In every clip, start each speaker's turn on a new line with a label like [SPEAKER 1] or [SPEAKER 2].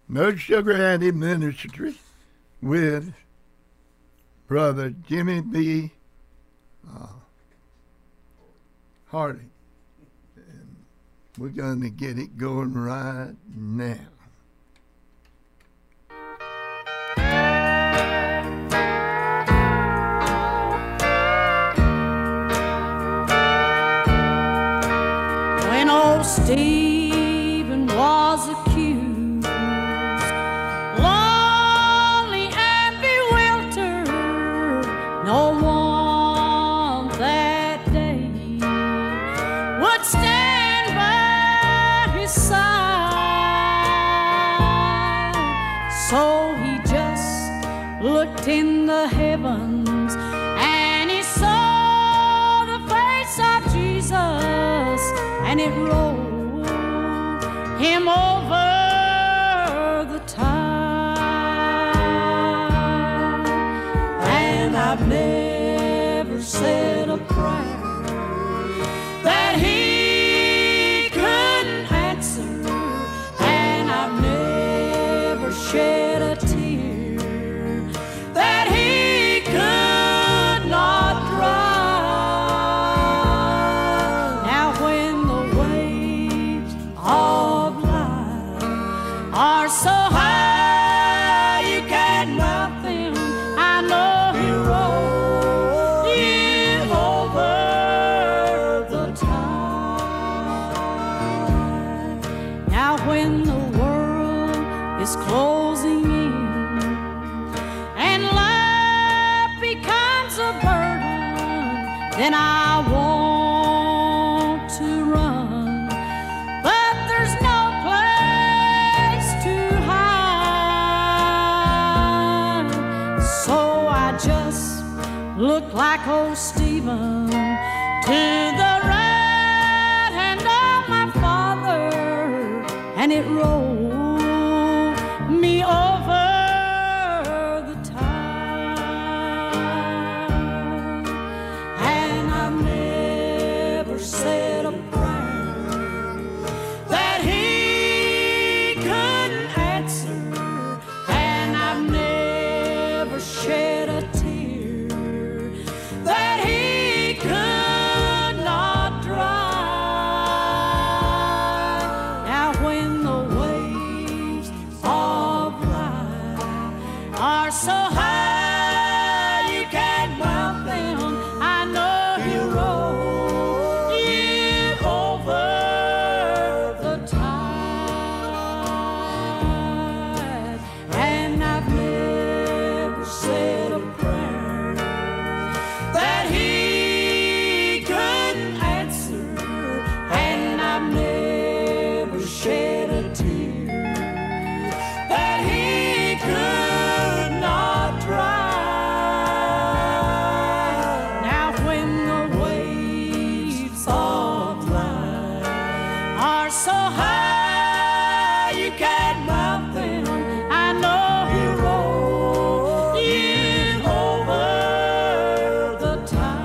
[SPEAKER 1] No Sugar Daddy Ministry with Brother Jimmy B. Hardy. And we're going to get it going right now.
[SPEAKER 2] When old Stephen was accused, lonely and bewildered, no one that day would stand by his side. So he just looked in the heavens and he saw the face of Jesus, and it rolled him over the tide. And I've never said a prayer that he couldn't answer, and I've never shed a tear that he could not dry. Now when the waves of life are so high you can't mount them, I know he rolled you over the tide. Now when the world is closing in and life becomes a burden, then I want to run, but there's no place to hide. So I just look like old Stephen to the right hand of my Father, and it rolled me over the tide. And I've never said a prayer that he couldn't answer, and I've never shed a tear that he could not dry. Now when the waves of life are so high you can't mount them, I know he'll roll you over the tide. And I've never said a prayer that he couldn't answer, and I've never shed a tear that he could not dry. Now when the waves of life are so high you can't mount them, I know he'll roll you over the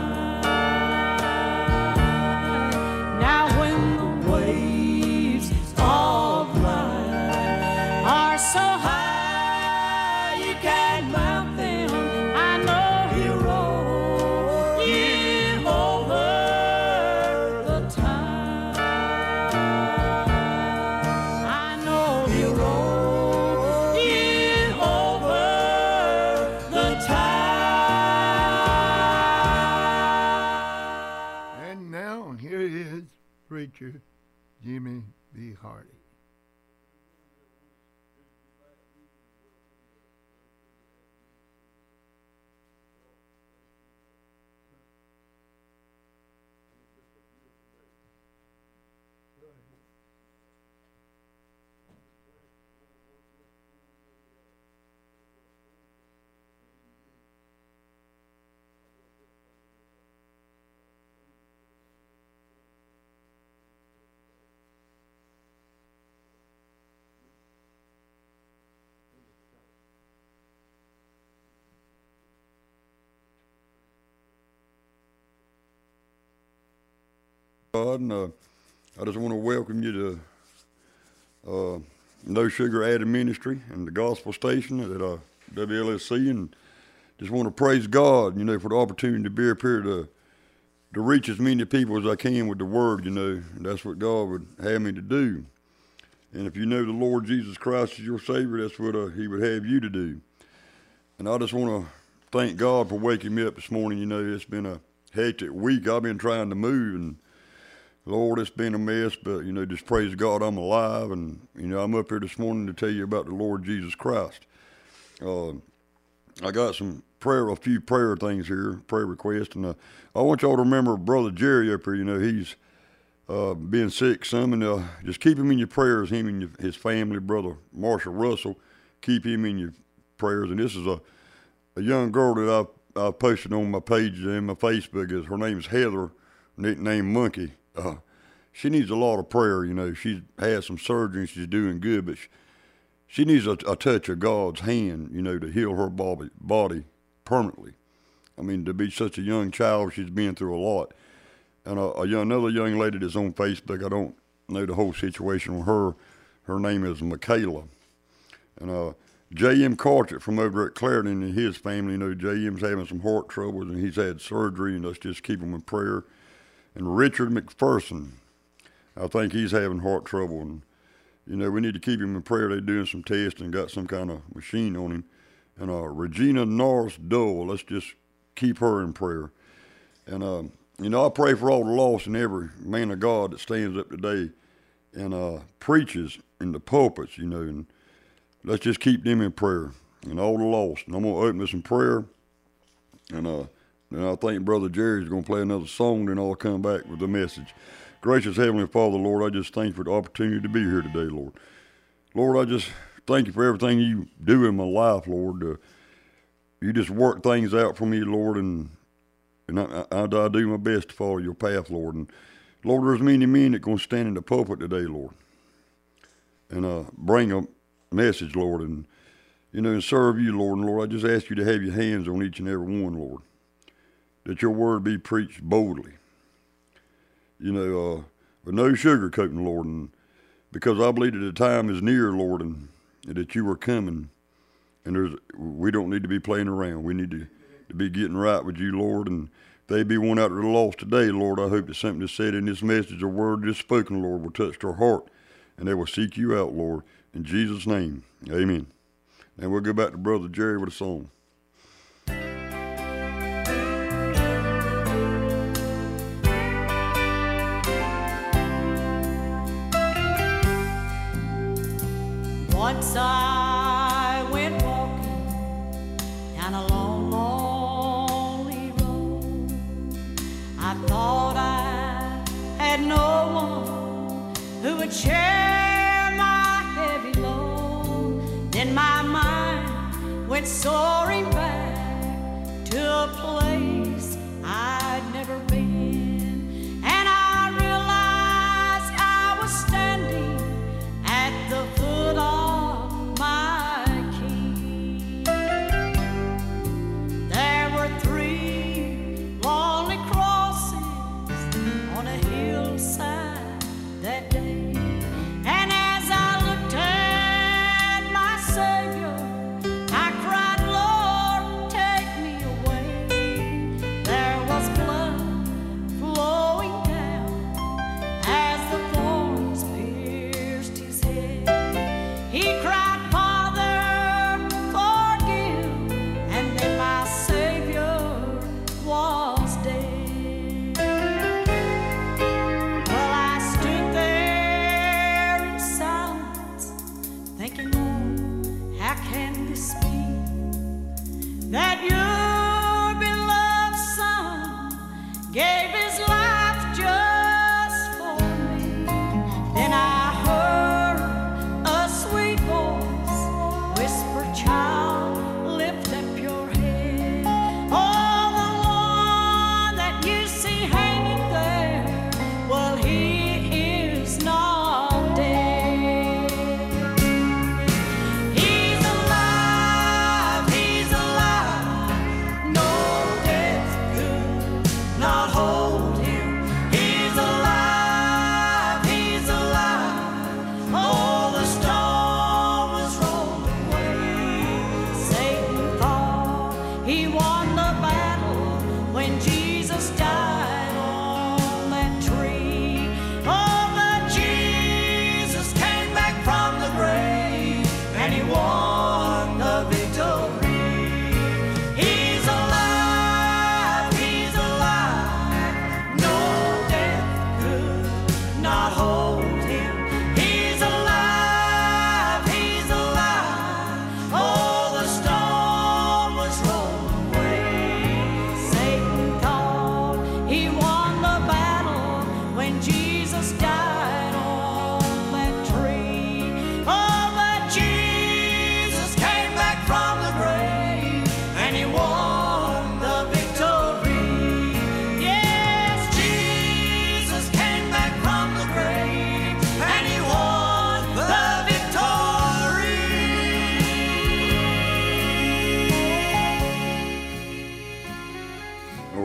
[SPEAKER 2] tide. Now when the waves of life are so high you can't mount them, I know he'll roll you over the tide. I know he'll roll you over the tide.
[SPEAKER 1] And now, here is Preacher Jimmy B. Hardy.
[SPEAKER 3] God, and I just want to welcome you to No Sugar Added Ministry and the gospel station at WLSC, and just want to praise God, for the opportunity to be up here to reach as many people as I can with the word, and that's what God would have me to do. And if you know the Lord Jesus Christ is your Savior, that's what he would have you to do. And I just want to thank God for waking me up this morning. It's been a hectic week. I've been trying to move, and Lord, it's been a mess, but, just praise God I'm alive, and, I'm up here this morning to tell you about the Lord Jesus Christ. I got a few prayer things here, prayer requests, and I want y'all to remember Brother Jerry up here. He's been sick some, and just keep him in your prayers, him and his family. Brother Marshall Russell, keep him in your prayers. And this is a young girl that I've posted on my page and my Facebook. Her name is Heather, nicknamed Monkey. She needs a lot of prayer. She's had some surgery and she's doing good, but she needs a touch of God's hand, to heal her body permanently. I mean, to be such a young child, she's been through a lot. And another young lady that's on Facebook, I don't know the whole situation with her. Her name is Michaela. And J.M. Carteret from over at Clarendon and his family, J.M.'s having some heart troubles and he's had surgery, and let's just keep him in prayer. And Richard McPherson, I think he's having heart trouble, and we need to keep him in prayer. They're doing some tests and got some kind of machine on him. And Regina Norris Dole, let's just keep her in prayer. And I pray for all the lost and every man of God that stands up today and preaches in the pulpits, and let's just keep them in prayer and all the lost. And I'm going to open this in prayer, and then I think Brother Jerry's going to play another song, then I'll come back with the message. Gracious Heavenly Father, Lord, I just thank you for the opportunity to be here today, Lord. Lord, I just thank you for everything you do in my life, Lord. You just work things out for me, Lord, and I do my best to follow your path, Lord. And Lord, there's many men that going to stand in the pulpit today, Lord, and bring a message, Lord, and and serve you, Lord. And Lord, I just ask you to have your hands on each and every one, Lord, that your word be preached boldly, with no sugarcoating, Lord, and because I believe that the time is near, Lord, and that you are coming, and we don't need to be playing around. We need to be getting right with you, Lord, and they be one out of the lost today, Lord. I hope that something that's said in this message or word just spoken, Lord, will touch their heart, and they will seek you out, Lord. In Jesus' name, amen. And we'll go back to Brother Jerry with a song.
[SPEAKER 2] Once I went walking down a long, lonely road. I thought I had no one who would share my heavy load. Then my mind went soaring back to a place I'd never been, and I realized I was standing at the foot of my King. There were 3 lonely crosses on a hillside that day, and as I looked at my Savior, I cried, Lord, take me away. There was blood flowing down as the thorns pierced his head. He cried, Father, forgive, and then my Savior was dead. Well, I stood there in silence, thinking, Lord, how can this be that your beloved Son gave his life just for me? Then I heard a sweet voice whisper, child, lift up your head. Oh, the one that you see hanging there, well, he is not dead. He's alive,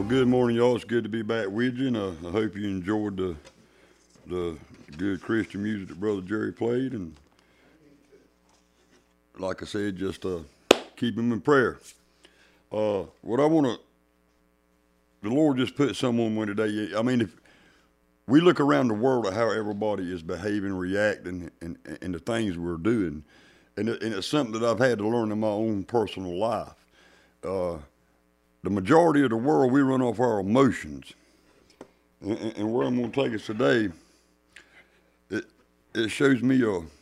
[SPEAKER 3] Good morning, y'all. It's good to be back with you, and I hope you enjoyed the good Christian music that Brother Jerry played. And like I said, just keep him in prayer. What I want to, the Lord just put someone on today. I mean, if we look around the world at how everybody is behaving, reacting, and the things we're doing, and it's something that I've had to learn in my own personal life. The majority of the world, we run off our emotions. And where I'm going to take us today, it shows me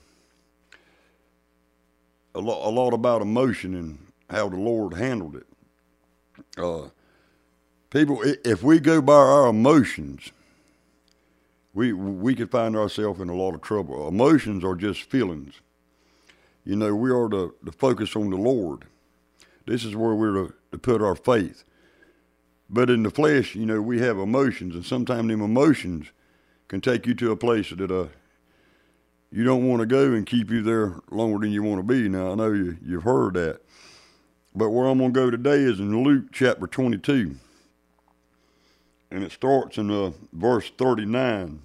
[SPEAKER 3] a lot about emotion and how the Lord handled it. People, if we go by our emotions, we could find ourselves in a lot of trouble. Emotions are just feelings. You know, we are to focus on the Lord. This is where we're to put our faith. But in the flesh, you know, we have emotions, and sometimes them emotions can take you to a place that you don't want to go and keep you there longer than you want to be. Now, I know you've heard that. But where I'm going to go today is in Luke chapter 22. And it starts in verse 39.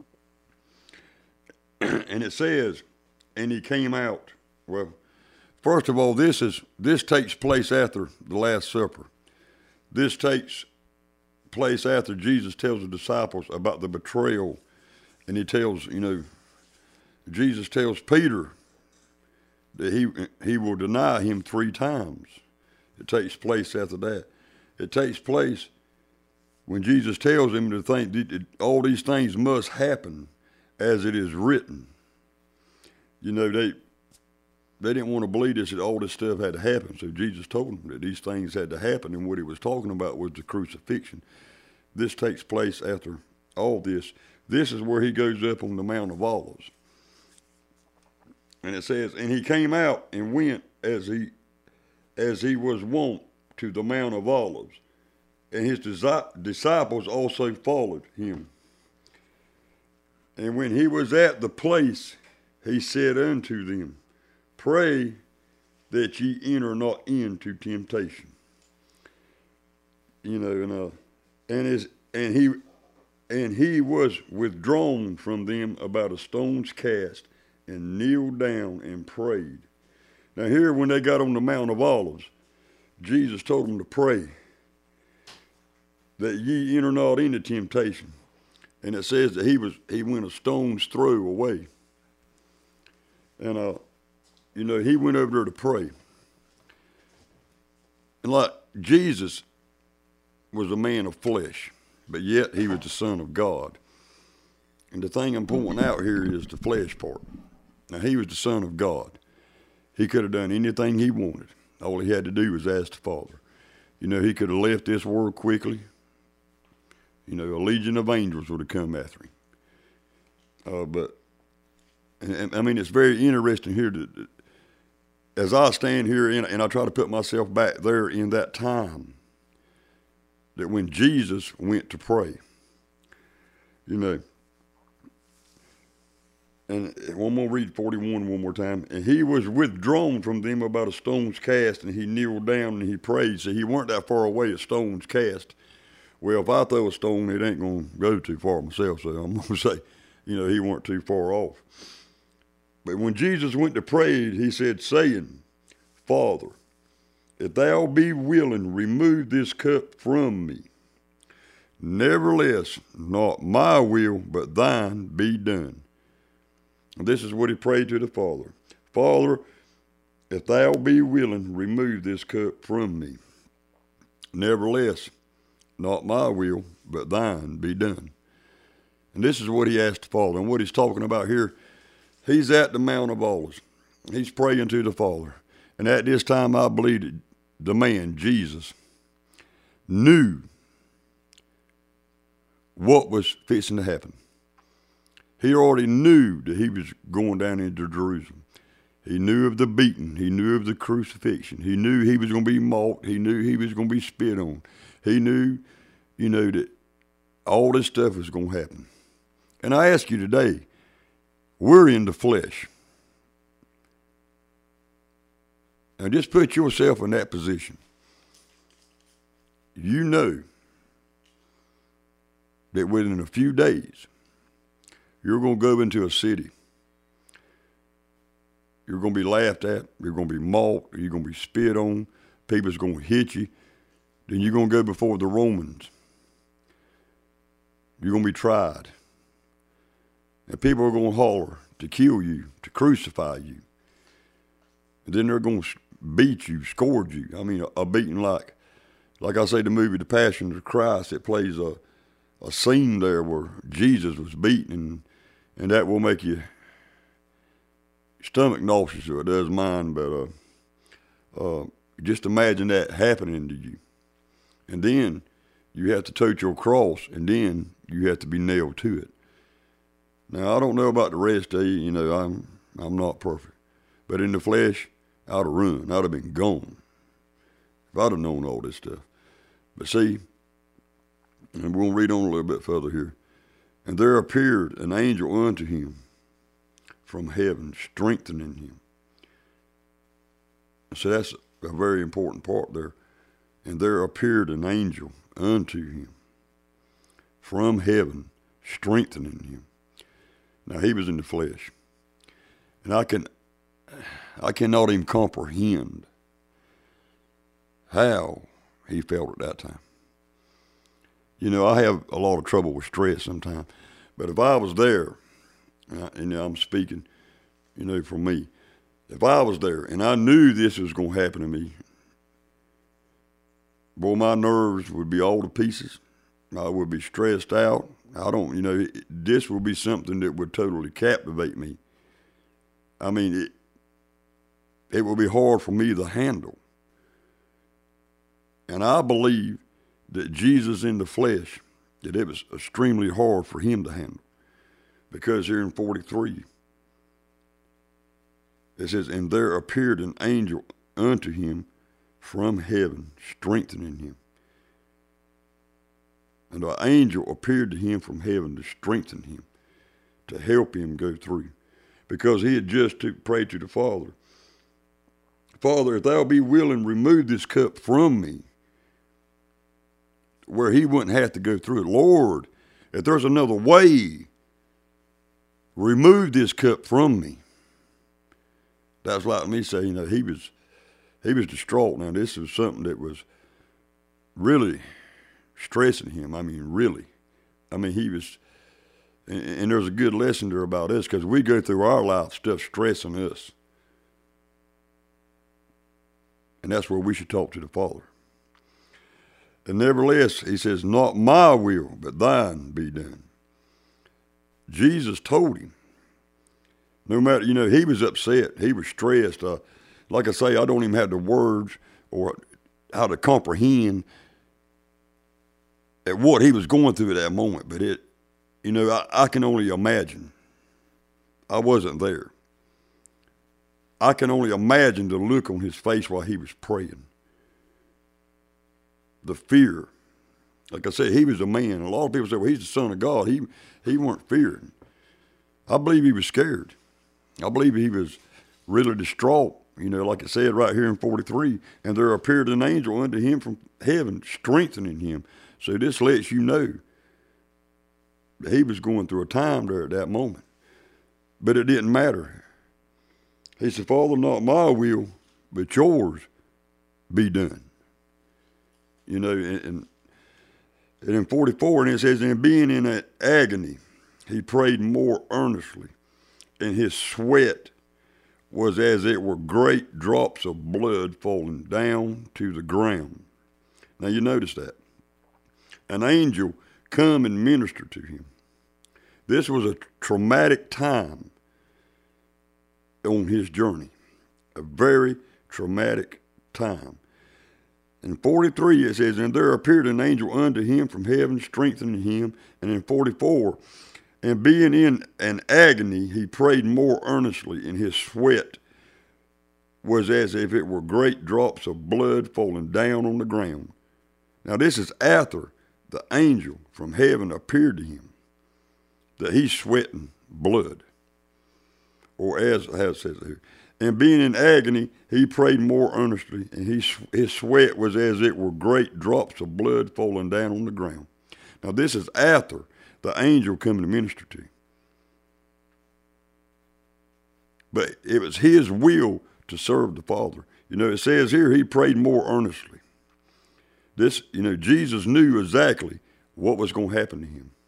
[SPEAKER 3] And it says, and he came out. Well, first of all, this takes place after the Last Supper. This takes place after Jesus tells the disciples about the betrayal. And he tells, you know, Jesus tells Peter that he will deny him 3 times. It takes place after that. It takes place when Jesus tells him to think that all these things must happen as it is written. You know, they didn't want to believe this, that all this stuff had to happen. So Jesus told them that these things had to happen, and what he was talking about was the crucifixion. This takes place after all this. This is where he goes up on the Mount of Olives. And it says, and he came out and went as he was wont to the Mount of Olives, and his disciples also followed him. And when he was at the place, he said unto them, pray that ye enter not into temptation. You know, and he was withdrawn from them about a stone's cast, and kneeled down and prayed. Now here, when they got on the Mount of Olives, Jesus told them to pray that ye enter not into temptation. And it says that he went a stone's throw away. And you know, he went over there to pray. And like Jesus was a man of flesh, but yet he was the Son of God. And the thing I'm pointing out here is the flesh part. Now, he was the Son of God. He could have done anything he wanted. All he had to do was ask the Father. You know, he could have left this world quickly. You know, a legion of angels would have come after him. But I mean, it's very interesting here that as I stand here and I try to put myself back there in that time, that when Jesus went to pray, you know, and one more, read 41 one more time. And he was withdrawn from them about a stone's cast, and he kneeled down and he prayed. So he weren't that far away, a stone's cast. Well, if I throw a stone, it ain't going to go too far myself. So I'm going to say, you know, he weren't too far off. But when Jesus went to pray, he said, saying, Father, if thou be willing, remove this cup from me. Nevertheless, not my will, but thine be done. And this is what he prayed to the Father. Father, if thou be willing, remove this cup from me. Nevertheless, not my will, but thine be done. And this is what he asked the Father. And what he's talking about here, he's at the Mount of Olives. He's praying to the Father. And at this time, I believe that the man, Jesus, knew what was fixing to happen. He already knew that he was going down into Jerusalem. He knew of the beating. He knew of the crucifixion. He knew he was going to be mocked. He knew he was going to be spit on. He knew, you know, that all this stuff was going to happen. And I ask you today, we're in the flesh. Now just put yourself in that position. You know that within a few days, you're going to go into a city. You're going to be laughed at. You're going to be mocked. You're going to be spit on. People's going to hit you. Then you're going to go before the Romans. You're going to be tried. And people are going to holler to kill you, to crucify you. And then they're going to beat you, scourge you. I mean, a beating like I say, the movie The Passion of Christ, it plays a scene there where Jesus was beaten, and that will make your stomach nauseous, so it does mine, but just imagine that happening to you. And then you have to tote your cross, and then you have to be nailed to it. Now, I don't know about the rest of you, I'm not perfect. But in the flesh, I'd have run. I'd have been gone if I'd have known all this stuff. But see, and we're going to read on a little bit further here. And there appeared an angel unto him from heaven, strengthening him. So that's a very important part there. And there appeared an angel unto him from heaven, strengthening him. Now, he was in the flesh. And I cannot even comprehend how he felt at that time. I have a lot of trouble with stress sometimes. But if I was there, and I'm speaking, for me, if I was there and I knew this was going to happen to me, boy, my nerves would be all to pieces. I would be stressed out. This would be something that would totally captivate me. I mean, it would be hard for me to handle. And I believe that Jesus in the flesh, that it was extremely hard for him to handle. Because here in 43, it says, and there appeared an angel unto him from heaven, strengthening him. And the angel appeared to him from heaven to strengthen him, to help him go through. Because he had just prayed to the Father, Father, if thou be willing, remove this cup from me, where he wouldn't have to go through it. Lord, if there's another way, remove this cup from me. That's like me saying, he was distraught. Now, this was something that was really stressing him. I mean, really. He was, and there's a good lesson there about us, because we go through our life stuff stressing us. And that's where we should talk to the Father. And nevertheless, he says, not my will, but thine be done. Jesus told him, no matter, he was upset. He was stressed. Like I say, I don't even have the words or how to comprehend at what he was going through at that moment. But I can only imagine. I wasn't there. I can only imagine the look on his face while he was praying. The fear. Like I said, he was a man. A lot of people say, well, he's the Son of God. He weren't fearing. I believe he was scared. I believe he was really distraught. Like it said right here in 43, and there appeared an angel unto him from heaven, strengthening him. So this lets you know that he was going through a time there at that moment. But it didn't matter. He said, Father, not my will, but yours be done. And in 44, and it says, and being in an agony, he prayed more earnestly, and his sweat was as it were great drops of blood falling down to the ground. Now you notice that. An angel come and minister to him. This was a traumatic time on his journey. A very traumatic time. In 43 it says, and there appeared an angel unto him from heaven, strengthening him. And in 44, and being in an agony, he prayed more earnestly, and his sweat was as if it were great drops of blood falling down on the ground. Now this is after the angel from heaven appeared to him, that he's sweating blood. Or as it says here, and being in agony, he prayed more earnestly, and his sweat was as it were great drops of blood falling down on the ground. Now, this is after the angel coming to minister to him. But it was his will to serve the Father. You know, it says here he prayed more earnestly. This, you know, Jesus knew exactly what was going to happen to him.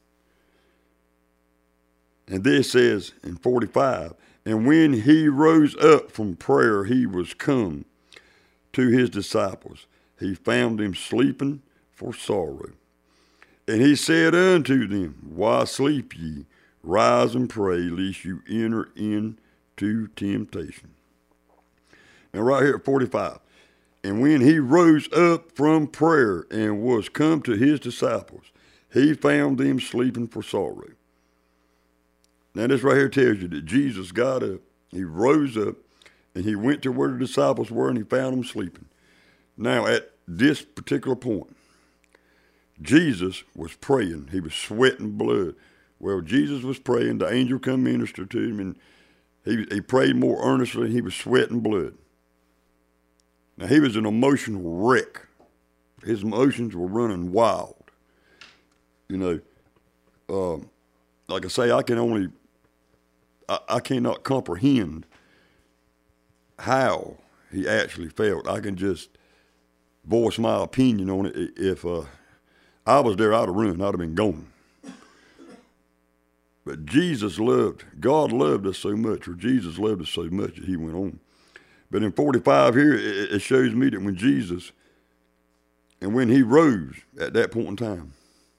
[SPEAKER 3] And this says in 45, and when he rose up from prayer, he was come to his disciples. He found them sleeping for sorrow. And he said unto them, why sleep ye? Rise and pray, lest you enter into temptation. Now right here at 45. And when he rose up from prayer and was come to his disciples, he found them sleeping for sorrow. Now this right here tells you that Jesus got up, he rose up, and he went to where the disciples were, and he found them sleeping. Now at this particular point, Jesus was praying. He was sweating blood. Well, Jesus was praying. The angel come minister to him, and he prayed more earnestly, and he was sweating blood. Now, he was an emotional wreck. His emotions were running wild. You know, like I say, I cannot comprehend how he actually felt. I can just voice my opinion on it. If I was there, I'd have run. I'd have been gone. But God loved us so much, or Jesus loved us so much that he went on. But in 45 here, it shows me that when Jesus, and when he rose at that point in time,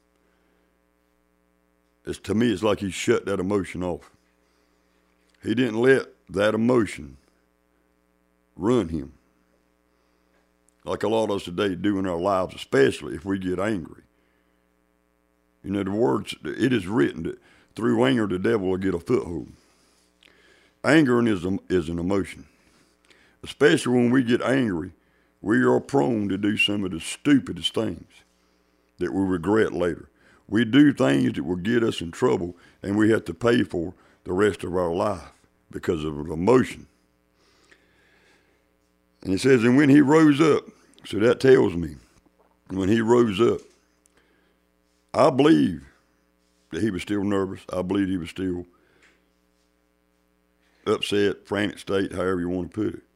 [SPEAKER 3] to me, it's like he shut that emotion off. He didn't let that emotion run him. Like a lot of us today do in our lives, especially if we get angry. You know, the words, it is written that through anger, the devil will get a foothold. Anger is an emotion. Especially when we get angry, we are prone to do some of the stupidest things that we regret later. We do things that will get us in trouble, and we have to pay for the rest of our life because of emotion. And it says, and when he rose up, so that tells me, when he rose up, I believe that he was still nervous. I believe he was still upset, frantic state, however you want to put it.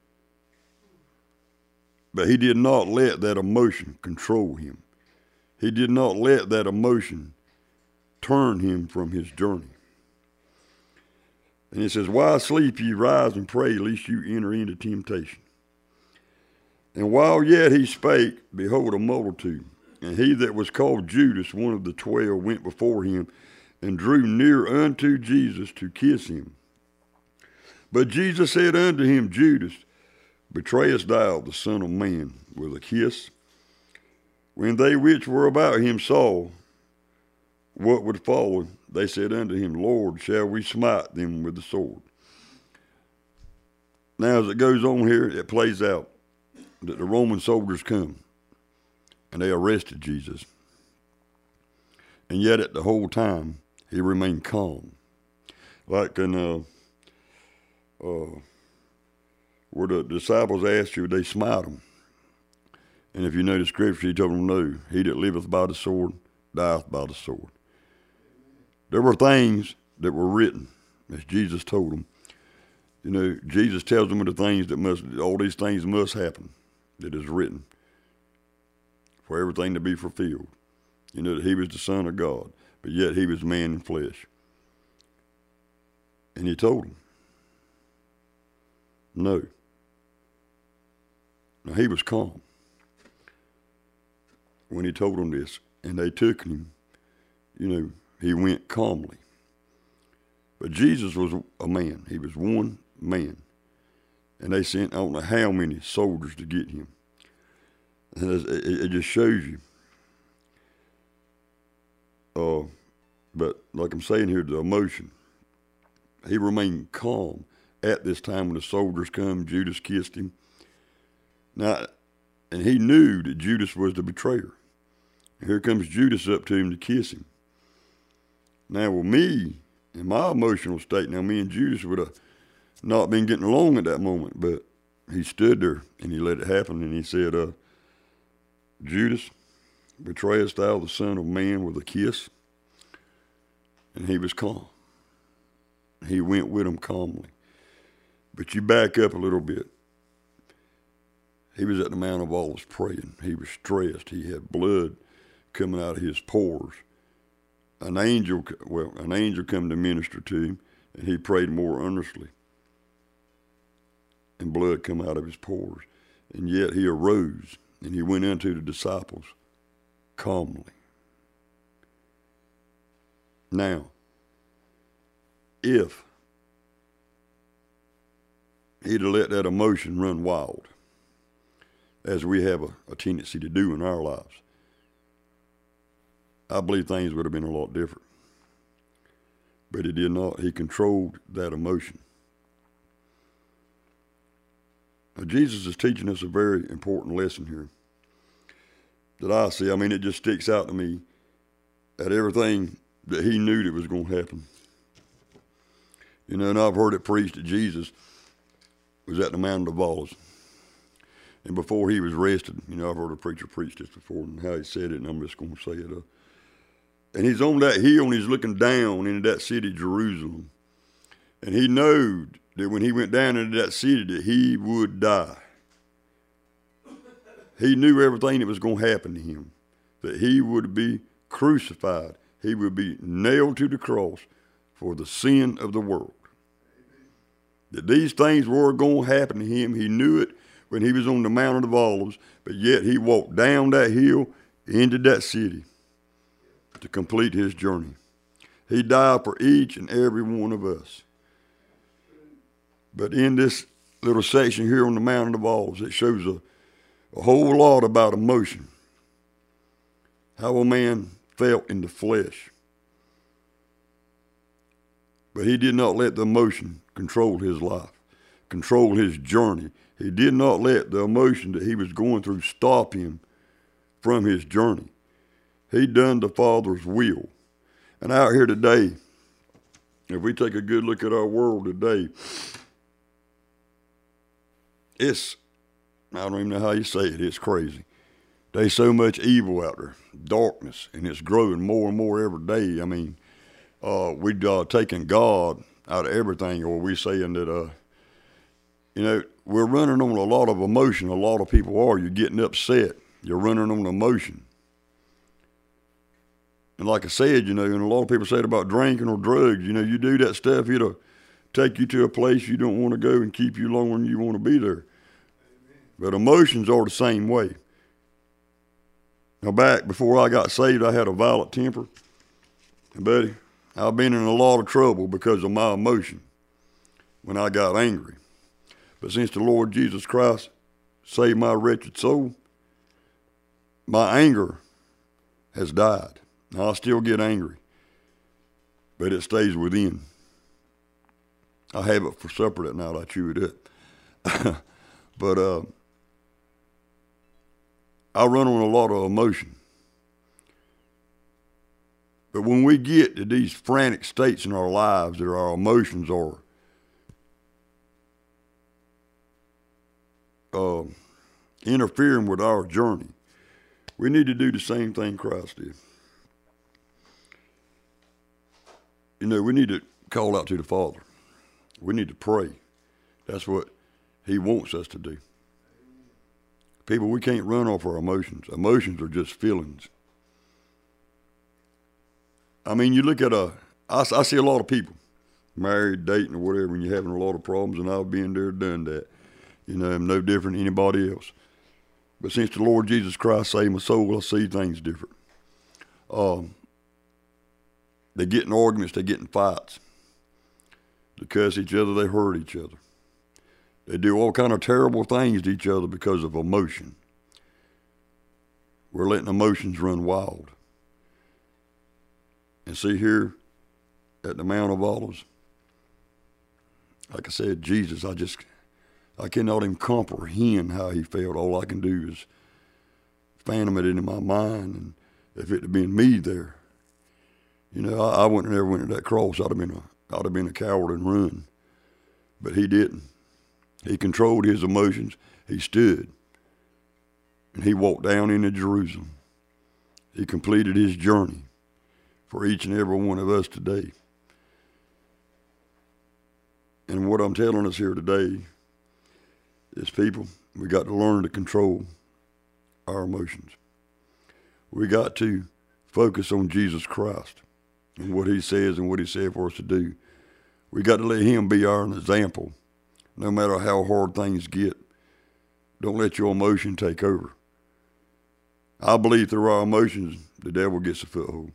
[SPEAKER 3] But he did not let that emotion control him. He did not let that emotion turn him from his journey. And it says, why sleep ye? Rise and pray, lest you enter into temptation. And while yet he spake, behold, a multitude. And he that was called Judas, one of the 12, went before him and drew near unto Jesus to kiss him. But Jesus said unto him, Judas, betrayest thou the Son of Man with a kiss? When they which were about him saw what would follow, they said unto him, Lord, shall we smite them with the sword? Now, as it goes on here, it plays out that the Roman soldiers come and they arrested Jesus. And yet at the whole time, he remained calm. Like in where the disciples asked you, they smite him. And if you know the scripture, he told them, no, he that liveth by the sword, dieth by the sword. There were things that were written, as Jesus told them. You know, Jesus tells them of the things that all these things must happen, that is written, for everything to be fulfilled. You know, that he was the Son of God, but yet he was man in flesh. And he told them, no. Now, he was calm when he told them this, and they took him, you know, he went calmly. But Jesus was a man. He was one man. And they sent, I don't know how many soldiers to get him. And it just shows you. But like I'm saying here, the emotion. He remained calm at this time when the soldiers come. Judas kissed him. Now, and he knew that Judas was the betrayer. Here comes Judas up to him to kiss him. Now, with me, in my emotional state, now me and Judas would have not been getting along at that moment, but he stood there and he let it happen, and he said, Judas, Betrayest thou the Son of Man with a kiss? And he was calm. He went with him calmly. But you back up a little bit. He was at the Mount of Olives praying. He was stressed. He had blood coming out of his pores. An angel come to minister to him, and he prayed more earnestly. And blood come out of his pores. And yet he arose, and he went unto the disciples calmly. Now, if he'd have let that emotion run wild, as we have a tendency to do in our lives, I believe things would have been a lot different. But he did not. He controlled that emotion. Now, Jesus is teaching us a very important lesson here that I see. I mean, it just sticks out to me at everything that he knew that was going to happen. You know, and I've heard it preached that Jesus was at the Mount of Olives. And before he was arrested, you know, I've heard a preacher preach this before and how he said it, and I'm just going to say it. And he's on that hill and he's looking down into that city, Jerusalem. And he knowed that when he went down into that city that he would die. He knew everything that was going to happen to him, that he would be crucified. He would be nailed to the cross for the sin of the world. That these things were going to happen to him. He knew it when he was on the Mount of Olives, but yet he walked down that hill into that city to complete his journey. He died for each and every one of us. But in this little section here on the Mount of Olives, it shows a whole lot about emotion. How a man felt in the flesh. But he did not let the emotion control his life, control his journey. He did not let the emotion that he was going through stop him from his journey. He done the Father's will. And out here today, if we take a good look at our world today, I don't even know how you say it, it's crazy. There's so much evil out there, darkness, and it's growing more and more every day. I mean, we've taken God out of everything, or we saying that, you know, we're running on a lot of emotion. A lot of people are. You're getting upset. You're running on emotion. And like I said, you know, and a lot of people say it about drinking or drugs. You know, you do that stuff, it'll take you to a place you don't want to go and keep you longer than you want to be there. But emotions are the same way. Now, back before I got saved, I had a violent temper. And, buddy, I've been in a lot of trouble because of my emotion when I got angry. But since the Lord Jesus Christ saved my wretched soul, my anger has died. Now, I still get angry, but it stays within. I have it for supper that night. I chew it up. But I run on a lot of emotion. But when we get to these frantic states in our lives that our emotions are interfering with our journey, we need to do the same thing Christ did. You know, we need to call out to the Father. We need to pray. That's what he wants us to do. People, we can't run off our emotions. Emotions are just feelings. I mean, you look at I see a lot of people, married, dating, or whatever, and you're having a lot of problems, and I've been there, done that. You know, I'm no different than anybody else. But since the Lord Jesus Christ saved my soul, I see things different. They get in arguments, they get in fights. They cuss each other, they hurt each other. They do all kind of terrible things to each other because of emotion. We're letting emotions run wild. And see here at the Mount of Olives, like I said, Jesus, I cannot even comprehend how he felt. All I can do is phantom it into my mind, and if it had been me there, you know, I wouldn't have never went to that cross. I'd have been a coward and run. But he didn't. He controlled his emotions. He stood. And he walked down into Jerusalem. He completed his journey for each and every one of us today. And what I'm telling us here today is, people, we got to learn to control our emotions. We got to focus on Jesus Christ and what he says and what he said for us to do. We got to let him be our example, no matter how hard things get. Don't let your emotion take over. I believe through our emotions, the devil gets a foothold.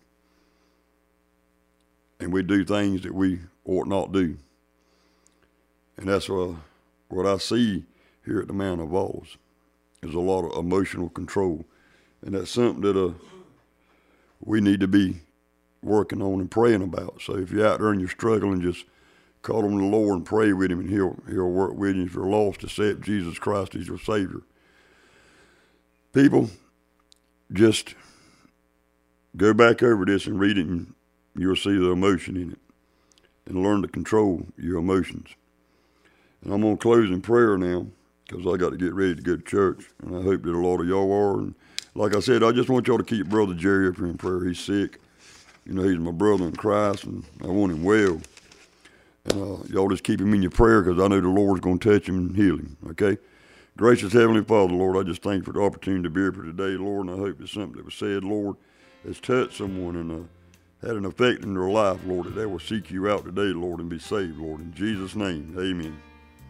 [SPEAKER 3] And we do things that we ought not do. And that's what I see here at the Mount of Olives is a lot of emotional control. And that's something that we need to be working on and praying about. So if you're out there and you're struggling, just call on the Lord and pray with him, and he'll work with you. If you're lost, accept Jesus Christ as your Savior. People, just go back over this and read it, and you'll see the emotion in it. And learn to control your emotions. And I'm going to close in prayer now, because I got to get ready to go to church. And I hope that a lot of y'all are. And like I said, I just want y'all to keep Brother Jerry up here in prayer. He's sick. You know, he's my brother in Christ, and I want him well. And y'all just keep him in your prayer, because I know the Lord's going to touch him and heal him, okay? Gracious Heavenly Father, Lord, I just thank you for the opportunity to be here for today, Lord, and I hope that something that was said, Lord, has touched someone and had an effect in their life, Lord, that they will seek you out today, Lord, and be saved, Lord. In Jesus' name, amen.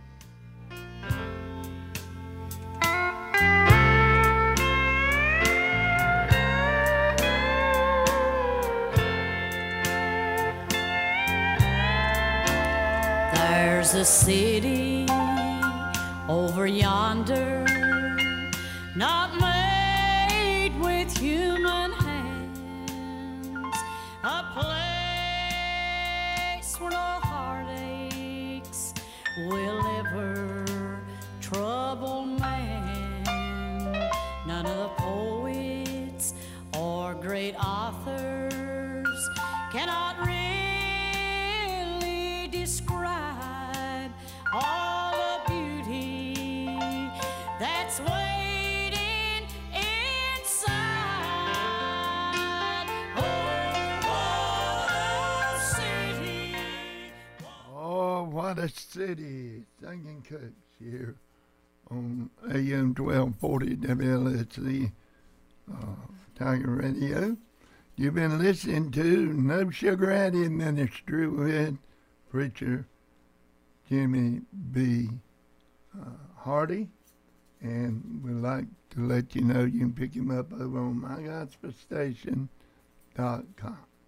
[SPEAKER 2] There's a city over yonder, not made with human hands, a place where no heartaches will ever trouble man. None of the poets or great authors cannot really describe all the beauty that's waiting inside. Oh, what a city.
[SPEAKER 1] Oh, what a city. Singing Coach here on AM 1240 WLSC Tiger Radio. You've been listening to No Sugar Added Ministry with preacher Jimmy B. Hardy, and we'd like to let you know you can pick him up over on mygospelstation.com.